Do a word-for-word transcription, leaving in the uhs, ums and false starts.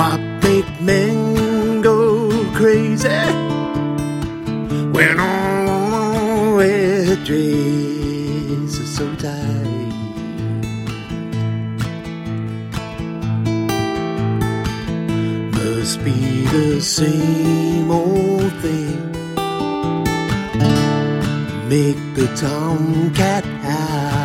What make men go crazy when all red dress is so tight? Must be the same old thing, make the tomcat howl.